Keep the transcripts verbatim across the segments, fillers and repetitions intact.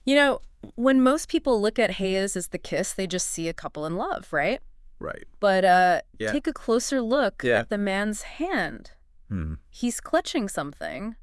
You know, when most people look at Hayes as the kiss, they just see a couple in love, right? Right. But uh, Yeah. take a closer look Yeah. at the man's hand. Hmm. He's clutching something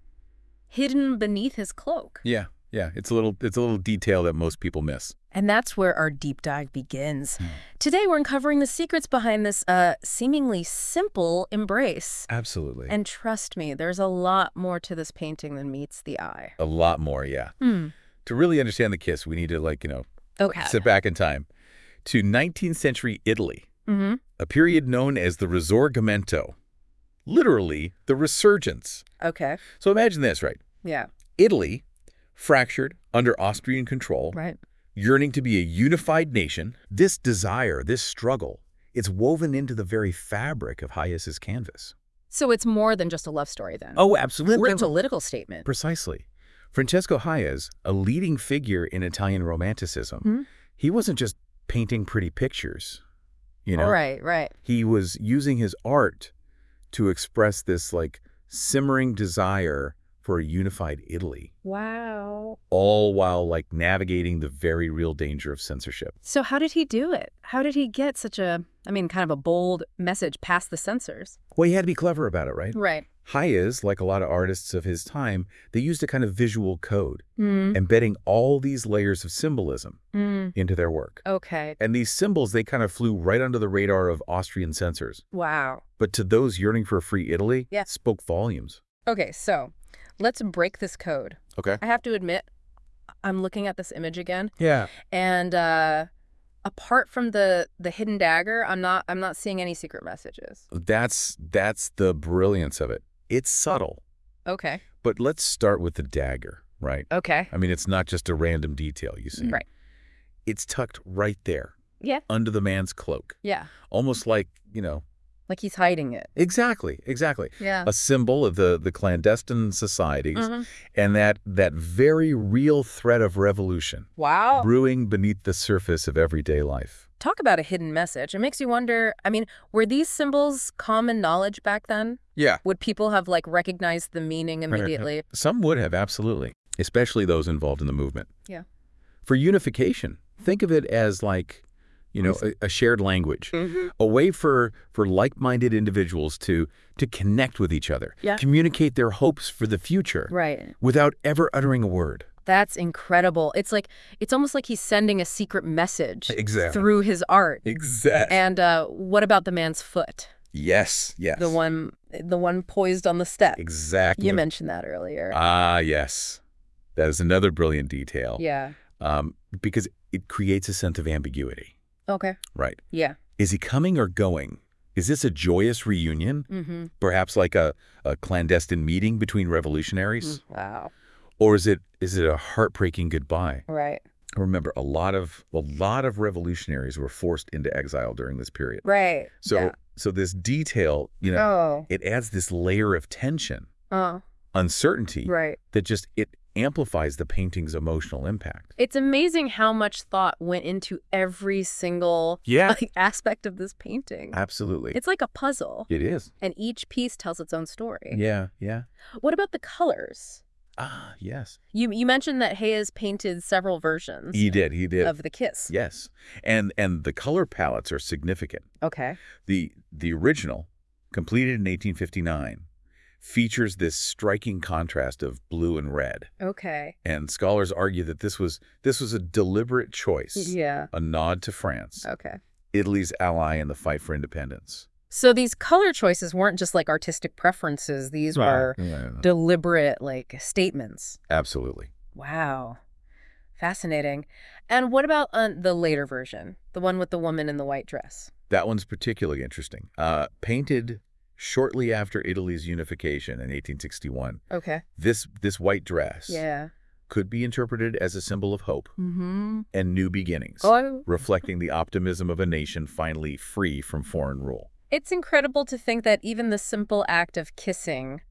hidden beneath his cloak. Yeah. Yeah. It's a little it's a little detail that most people miss. And that's where our deep dive begins. Hmm. Today, we're uncovering the secrets behind this uh, seemingly simple embrace. Absolutely. And trust me, there's a lot more to this painting than meets the eye. A lot more, yeah. Hmm. To really understand the kiss, we need to, like, you know, Okay. sit back in time to nineteenth century Italy, Mm-hmm. a period known as the Risorgimento, literally the resurgence. Okay. So imagine this, right? Yeah. Italy, fractured under Austrian control, Right. yearning to be a unified nation. This desire, this struggle, it's woven into the very fabric of Hayez's canvas. So it's more than just a love story then. Oh, absolutely. It's a political statement. Precisely. Francesco Hayez, a leading figure in Italian Romanticism, Hmm? he wasn't just painting pretty pictures, you know? Right, right. He was using his art to express this, like, simmering desire for a unified Italy, Wow. all while, like, navigating the very real danger of censorship. So how did he do it? How did he get such a, I mean, kind of a bold message past the censors? Well, he had to be clever about it, right? Right. Hayez, like a lot of artists of his time, they used a kind of visual code, Mm. embedding all these layers of symbolism Mm. into their work. Okay. And these symbols, they kind of flew right under the radar of Austrian censors. Wow. But to those yearning for a free Italy, Yeah. spoke volumes. Okay, so let's break this code. Okay. I have to admit, I'm looking at this image again, Yeah. and uh, apart from the the hidden dagger, I'm not I'm not seeing any secret messages. That's that's the brilliance of it. It's subtle. Okay. But let's start with the dagger, right? Okay. I mean, it's not just a random detail, you see. Right. It's tucked right there, Yeah. under the man's cloak. Yeah. Almost like, you know, Like he's hiding it. exactly, exactly. Yeah. A symbol of the, the clandestine societies Mhm. and that, that very real threat of revolution Wow. brewing beneath the surface of everyday life. Talk about a hidden message. It makes you wonder, I mean, were these symbols common knowledge back then? Yeah. Would people have, like, recognized the meaning immediately? Some would have, absolutely, especially those involved in the movement. Yeah. For unification, think of it as like, you know, a, a shared language, Mm-hmm. a way for, for like-minded individuals to, to connect with each other, Yeah. communicate their hopes for the future Right. without ever uttering a word. That's incredible. It's like, it's almost like he's sending a secret message Exactly. through his art. Exactly. And uh, what about the man's foot? Yes, yes. The one, the one poised on the step. Exactly. You mentioned that earlier. Ah, yes. That is another brilliant detail. Yeah. Um, because it creates a sense of ambiguity, Okay. right? Yeah. Is he coming or going? Is this a joyous reunion? Mm-hmm. Perhaps like a, a clandestine meeting between revolutionaries? Wow. Or is it is it a heartbreaking goodbye? Right. Remember, a lot of a lot of revolutionaries were forced into exile during this period. Right. So yeah. so this detail, you know, Oh. it adds this layer of tension, Oh. uncertainty Right. that just it amplifies the painting's emotional impact. It's amazing how much thought went into every single Yeah, like, aspect of this painting. absolutely. It's like a puzzle, It is. and each piece tells its own story. Yeah, yeah. What about the colors? Ah, yes. You you mentioned that Hayes painted several versions He did. He did. of the kiss. Yes. And and the color palettes are significant. Okay. The the original, completed in eighteen fifty-nine, features this striking contrast of blue and red. Okay. And scholars argue that this was this was a deliberate choice, Yeah. a nod to France, Okay. Italy's ally in the fight for independence. So these color choices weren't just like artistic preferences. These were Yeah, deliberate like statements. absolutely. Wow. Fascinating. And what about uh, the later version, the one with the woman in the white dress? That one's particularly interesting. Uh, painted shortly after Italy's unification in eighteen sixty-one, Okay. this this white dress Yeah. could be interpreted as a symbol of hope Mm-hmm. and new beginnings, Oh, reflecting the optimism of a nation finally free from foreign rule. it's incredible to think that even the simple act of kissing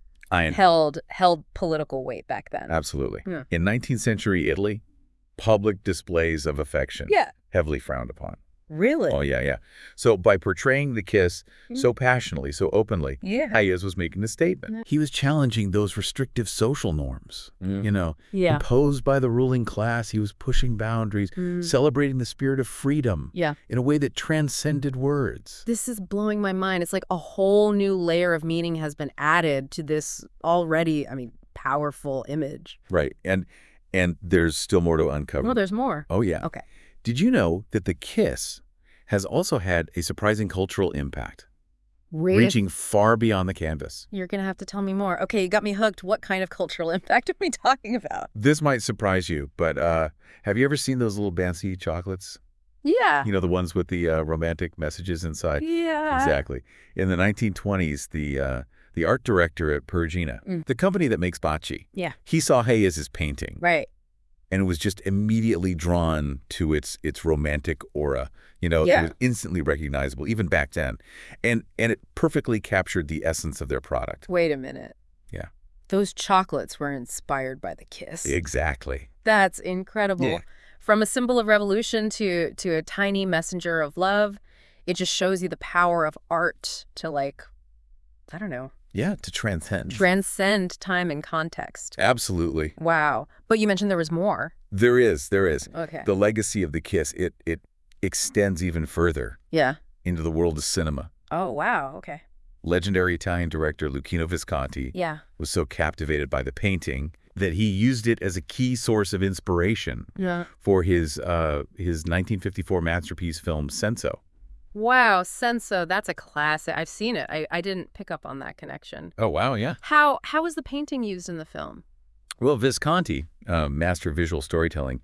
I held held political weight back then. Absolutely. Yeah. In nineteenth century Italy, public displays of affection Yeah. heavily frowned upon. Really? Oh, yeah, yeah. So by portraying the kiss Mm. so passionately, so openly, Yeah. Hayez was making a statement. Yeah. He was challenging those restrictive social norms, Mm. you know, Yeah. imposed by the ruling class. He was pushing boundaries, Mm. celebrating the spirit of freedom Yeah. in a way that transcended words. This is blowing my mind. It's like a whole new layer of meaning has been added to this already, I mean, powerful image. Right. And and there's still more to uncover. Well, there's more. Oh, yeah. Okay. Did you know that the kiss has also had a surprising cultural impact, Really? reaching far beyond the canvas? You're going to have to tell me more. Okay, you got me hooked. What kind of cultural impact are we talking about? This might surprise you, but uh, have you ever seen those little Bansi chocolates? Yeah. You know, the ones with the uh, romantic messages inside? Yeah. Exactly. In the nineteen twenties, the uh, the art director at Perugina, Mm. the company that makes Bachi, Yeah. he saw Hayez's painting Right. and was just immediately drawn to its its romantic aura. You know, Yeah. it was instantly recognizable, even back then. And and it perfectly captured the essence of their product. Wait a minute. Yeah. Those chocolates were inspired by the kiss. Exactly. That's incredible. Yeah. From a symbol of revolution to to a tiny messenger of love, it just shows you the power of art to, like, I don't know, Yeah, to transcend. transcend time and context. Absolutely. Wow. But you mentioned there was more. There is, there is. Okay. The legacy of the kiss, it it extends even further Yeah. into the world of cinema. Oh, wow. Okay. Legendary Italian director Luchino Visconti Yeah. was so captivated by the painting that he used it as a key source of inspiration Yeah. for his uh, his nineteen fifty-four masterpiece film Senso. Wow. Senso, that's a classic. I've seen it. I, I didn't pick up on that connection. Oh, wow, yeah. How how was the painting used in the film? Well, Visconti, uh, master of visual storytelling,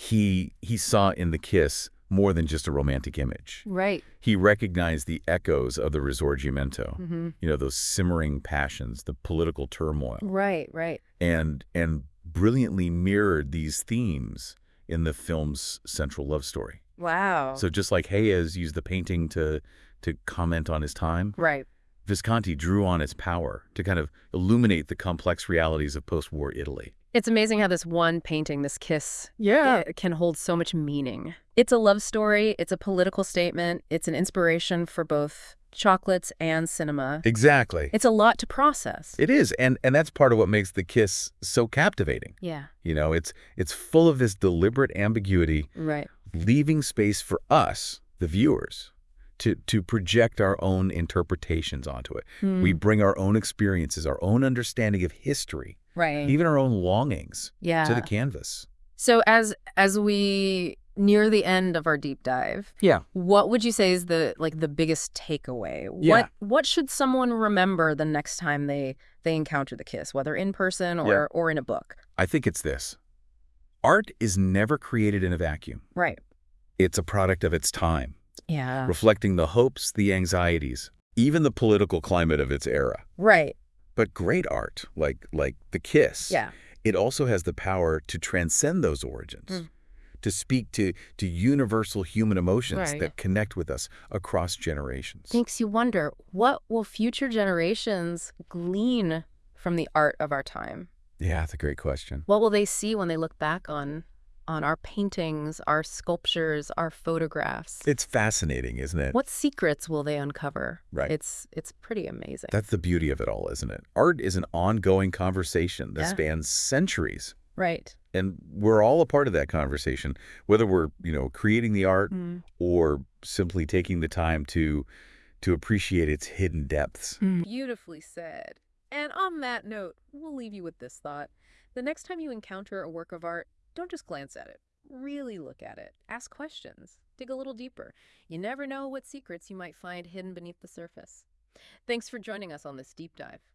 he he saw in the kiss more than just a romantic image. Right. He recognized the echoes of the Risorgimento, Mm-hmm. you know, those simmering passions, the political turmoil, Right, right. and and brilliantly mirrored these themes in the film's central love story. Wow. So just like Hayez used the painting to to comment on his time, Right. Visconti drew on its power to kind of illuminate the complex realities of post-war Italy. It's amazing how this one painting, this kiss, Yeah. it can hold so much meaning. It's a love story. It's a political statement. It's an inspiration for both chocolates and cinema. Exactly. It's a lot to process. It is, and and that's part of what makes the kiss so captivating. Yeah. You know, it's it's full of this deliberate ambiguity, Right. leaving space for us, the viewers, to to project our own interpretations onto it. Hmm. We bring our own experiences, our own understanding of history, Right. even our own longings Yeah. to the canvas. So as as we near the end of our deep dive, Yeah. what would you say is the like the biggest takeaway? Yeah. What what should someone remember the next time they they encounter the kiss, whether in person or Yeah. or in a book? I think it's this. Art is never created in a vacuum. Right. It's a product of its time, Yeah. reflecting the hopes, the anxieties, even the political climate of its era. Right. But great art, like like The Kiss, Yeah. it also has the power to transcend those origins, Mm. to speak to, to universal human emotions Right. that connect with us across generations. Makes you wonder, what will future generations glean from the art of our time? Yeah, that's a great question. What will they see when they look back on on our paintings, our sculptures, our photographs? It's fascinating, isn't it? What secrets will they uncover? Right. It's it's pretty amazing. That's the beauty of it all, isn't it? Art is an ongoing conversation that Yeah. spans centuries. Right. And we're all a part of that conversation, whether we're, you know, creating the art Mm. or simply taking the time to to appreciate its hidden depths. Beautifully said. And on that note, we'll leave you with this thought. The next time you encounter a work of art, don't just glance at it. Really look at it. Ask questions. Dig a little deeper. You never know what secrets you might find hidden beneath the surface. Thanks for joining us on this deep dive.